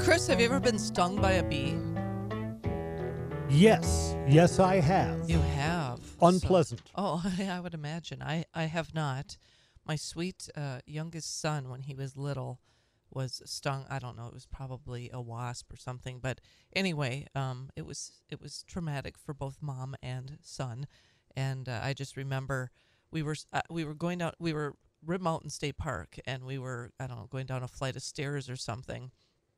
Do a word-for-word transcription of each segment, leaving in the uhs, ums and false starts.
Chris, have you ever been stung by a bee? Yes. Yes, I have. You have. Unpleasant. So, oh, I would imagine. I, I have not. My sweet uh, youngest son, when he was little, was stung. I don't know. It was probably a wasp or something. But anyway, um, it was it was traumatic for both mom and son. And uh, I just remember we were uh, we were going down. We were Rib Mountain State Park, and we were I don't know going down a flight of stairs or something,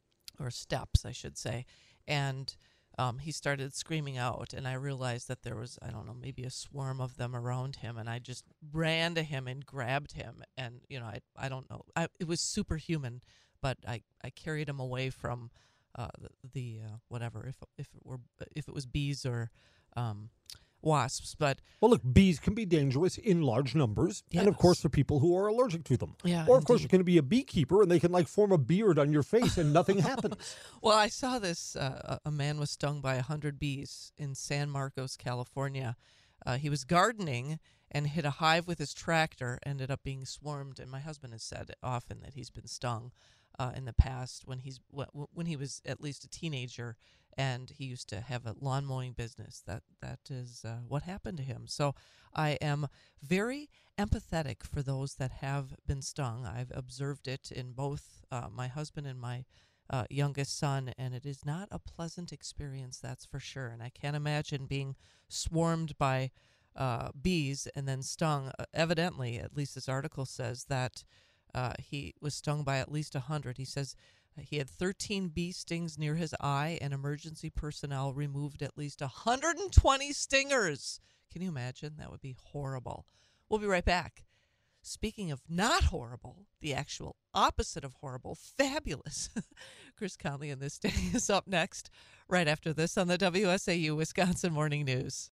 or steps, I should say, and. Um, he started screaming out, and I realized that there was, I don't know, maybe a swarm of them around him, and I just ran to him and grabbed him, and, you know, I I don't know. I, it was superhuman, but I, I carried him away from uh, the, the uh, whatever, if if it were if it was bees or um, wasps. But Well, look, bees can be dangerous in large numbers, and of course Yes. for people who are allergic to them. Yeah, Or of course you indeed. can be a beekeeper and they can like form a beard on your face and nothing happens. Well, I saw this. Uh, a a man was stung by a hundred bees in San Marcos, California. Uh, he was gardening and hit a hive with his tractor. Ended up being swarmed. And my husband has said often that he's been stung uh, in the past when he's wh- when he was at least a teenager, and he used to have a lawn mowing business. That that is uh, what happened to him. So I am very empathetic for those that have been stung. I've observed it in both uh, my husband and my uh, youngest son, and it is not a pleasant experience, that's for sure. And I can't imagine being swarmed by uh, bees and then stung. Uh, evidently, at least this article says that uh, he was stung by at least a hundred. He says uh, he had thirteen bee stings near his eye, and emergency personnel removed at least one hundred twenty stingers. Can you imagine? That would be horrible. We'll be right back. Speaking of not horrible, the actual opposite of horrible, fabulous. Chris Conley and This Day is up next, right after this on the W S A U Wisconsin Morning News.